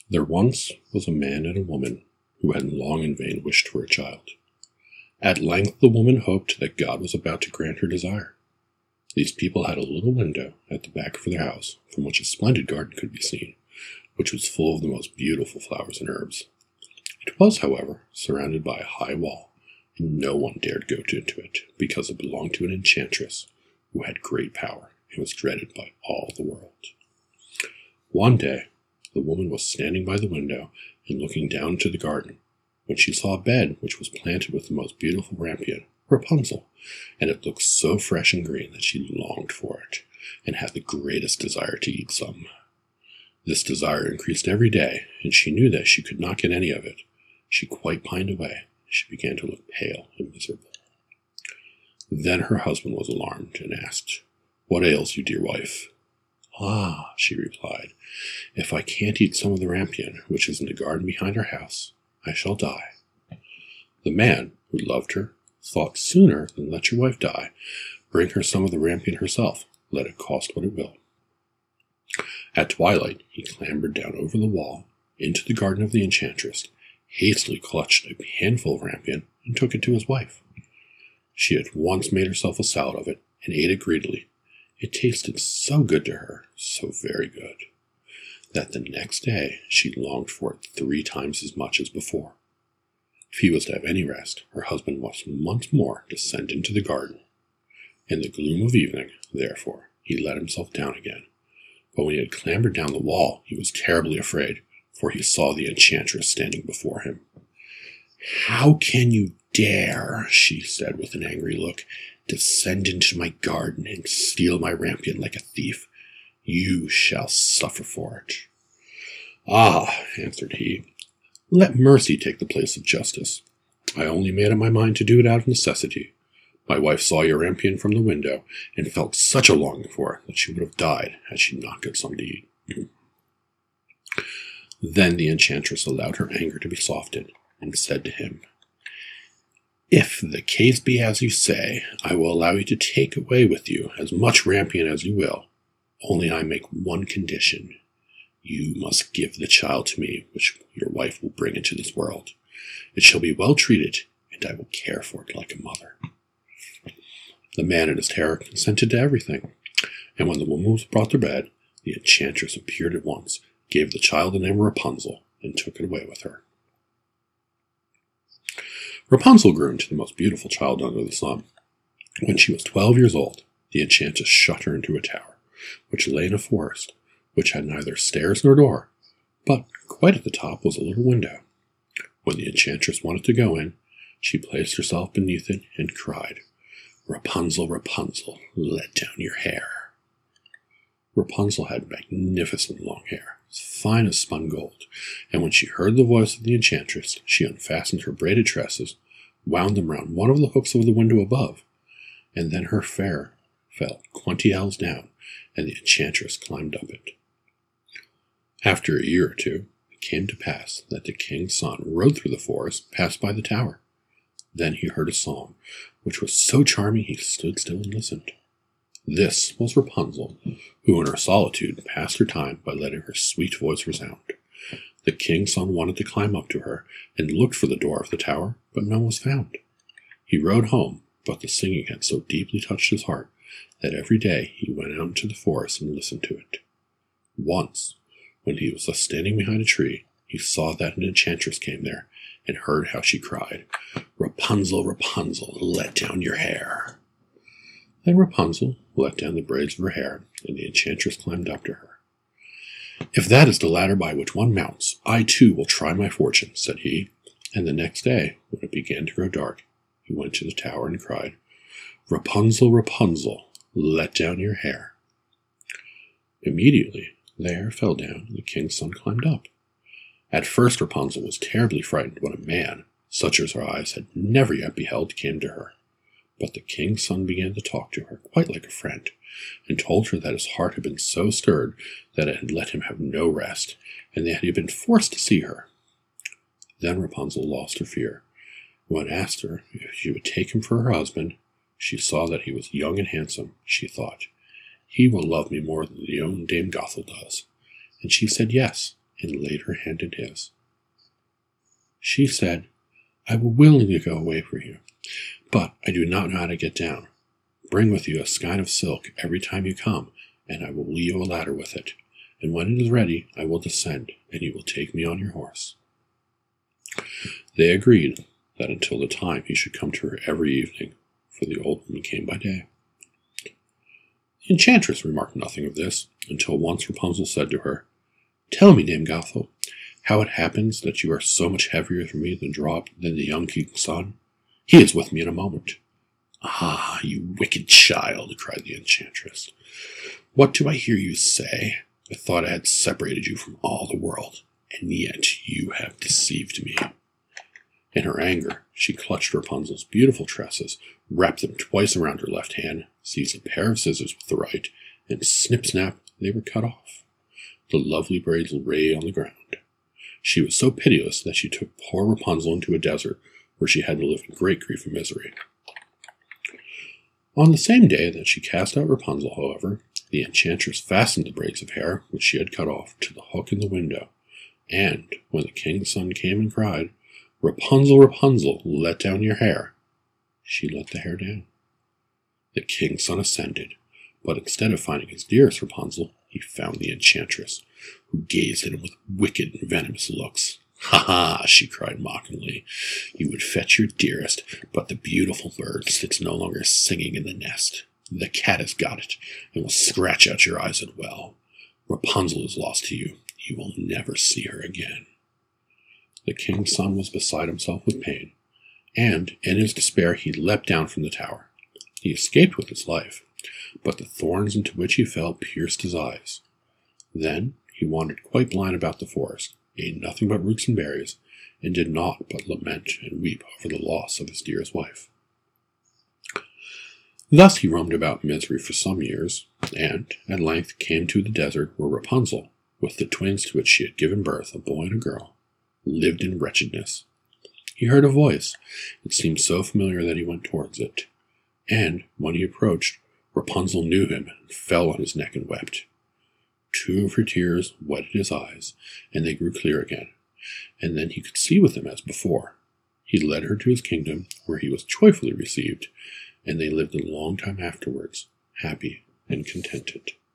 There once was a man and a woman who had long in vain wished for a child. At length the woman hoped that God was about to grant her desire. These people had a little window at the back of their house from which a splendid garden could be seen, which was full of the most beautiful flowers and herbs. It was, however, surrounded by a high wall, and no one dared go into it because it belonged to an enchantress who had great power and was dreaded by all the world. One day, the woman was standing by the window and looking down into the garden, when she saw a bed which was planted with the most beautiful rampion, Rapunzel, and it looked so fresh and green that she longed for it, and had the greatest desire to eat some. This desire increased every day, and she knew that she could not get any of it. She quite pined away. She began to look pale and miserable. Then her husband was alarmed and asked, "What ails you, dear wife?" "Ah," she replied, "if I can't eat some of the rampion which is in the garden behind our house, I shall die." The man, who loved her, thought, "Sooner than let your wife die, bring her some of the rampion herself, let it cost what it will." At twilight he clambered down over the wall into the garden of the enchantress, hastily clutched a handful of rampion, and took it to his wife. She at once made herself a salad of it, and ate it greedily. It tasted so good to her, so very good, that the next day she longed for it 3 times as much as before. If he was to have any rest, her husband must once more descend into the garden. In the gloom of evening, therefore, he let himself down again. But when he had clambered down the wall, he was terribly afraid, for he saw the enchantress standing before him. "How can you dare," she said with an angry look, "descend into my garden and steal my rampion like a thief? You shall suffer for it." "Ah," answered he, "let mercy take the place of justice. I only made up my mind to do it out of necessity. My wife saw your rampion from the window, and felt such a longing for it that she would have died had she not got some to eat." Then the enchantress allowed her anger to be softened, and said to him, "If the case be as you say, I will allow you to take away with you as much rampion as you will. Only I make one condition. You must give the child to me which your wife will bring into this world. It shall be well treated, and I will care for it like a mother." The man in his terror consented to everything, and when the woman was brought to bed, the enchantress appeared at once, gave the child the name Rapunzel, and took it away with her. Rapunzel grew into the most beautiful child under the sun. When she was 12 years old, the enchantress shut her into a tower, which lay in a forest, which had neither stairs nor door, but quite at the top was a little window. When the enchantress wanted to go in, she placed herself beneath it and cried, "Rapunzel, Rapunzel, let down your hair." Rapunzel had magnificent long hair, as fine as spun gold, and when she heard the voice of the enchantress, she unfastened her braided tresses, wound them round one of the hooks of the window above, and then her hair fell 20 ells down, and the enchantress climbed up it. After a year or two, it came to pass that the king's son rode through the forest, passed by the tower. Then he heard a song, which was so charming he stood still and listened. This was Rapunzel, who in her solitude passed her time by letting her sweet voice resound. The king's son wanted to climb up to her, and looked for the door of the tower, but none was found. He rode home, but the singing had so deeply touched his heart that every day he went out into the forest and listened to it. Once, when he was thus standing behind a tree, he saw that an enchantress came there, and heard how she cried, "Rapunzel, Rapunzel, let down your hair." Then Rapunzel let down the braids of her hair, and the enchantress climbed up to her. "If that is the ladder by which one mounts, I too will try my fortune," said he, and the next day, when it began to grow dark, he went to the tower and cried, "Rapunzel, Rapunzel, let down your hair." Immediately the hair fell down, and the king's son climbed up. At first Rapunzel was terribly frightened when a man, such as her eyes had never yet beheld, came to her. But the king's son began to talk to her quite like a friend, and told her that his heart had been so stirred that it had let him have no rest, and that he had been forced to see her. Then Rapunzel lost her fear. When asked her if she would take him for her husband, she saw that he was young and handsome. She thought, "He will love me more than the young Dame Gothel does." And she said yes, and laid her hand in his. She said, "I will willingly go away for you, but I do not know how to get down. Bring with you a skein of silk every time you come, and I will leave you a ladder with it. And when it is ready, I will descend, and you will take me on your horse." They agreed that until the time he should come to her every evening, for the old woman came by day. The enchantress remarked nothing of this, until once Rapunzel said to her, "Tell me, Dame Gothel, how it happens that you are so much heavier for me than the young king's son? He is with me in a moment." "Ah, you wicked child," cried the enchantress. "What do I hear you say? I thought I had separated you from all the world, and yet you have deceived me." In her anger, she clutched Rapunzel's beautiful tresses, wrapped them twice around her left hand, seized a pair of scissors with the right, and snip-snap, they were cut off. The lovely braids lay on the ground. She was so pitiless that she took poor Rapunzel into a desert, where she had to live in great grief and misery. On the same day that she cast out Rapunzel, however, the enchantress fastened the braids of hair which she had cut off to the hook in the window, and when the king's son came and cried, "Rapunzel, Rapunzel, let down your hair," she let the hair down. The king's son ascended, but instead of finding his dearest Rapunzel, he found the enchantress, who gazed at him with wicked and venomous looks. "Ha ha!" she cried mockingly. "You would fetch your dearest, but the beautiful bird sits no longer singing in the nest. The cat has got it, and will scratch out your eyes as well. Rapunzel is lost to you. You will never see her again." The king's son was beside himself with pain, and in his despair he leapt down from the tower. He escaped with his life, but the thorns into which he fell pierced his eyes. Then he wandered quite blind about the forest, ate nothing but roots and berries, and did naught but lament and weep over the loss of his dearest wife. Thus he roamed about misery for some years, and at length came to the desert where Rapunzel, with the twins to which she had given birth, a boy and a girl, lived in wretchedness. He heard a voice. It seemed so familiar that he went towards it, and when he approached, Rapunzel knew him and fell on his neck and wept. 2 of her tears wetted his eyes, and they grew clear again, and then he could see with them as before. He led her to his kingdom, where he was joyfully received, and they lived a long time afterwards, happy and contented.